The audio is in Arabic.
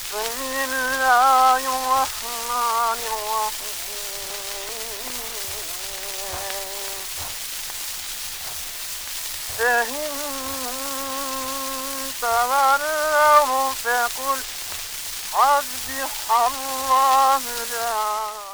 بسم الله الرحمن الرحيم. فإن تولوا فقل حسبي الله لا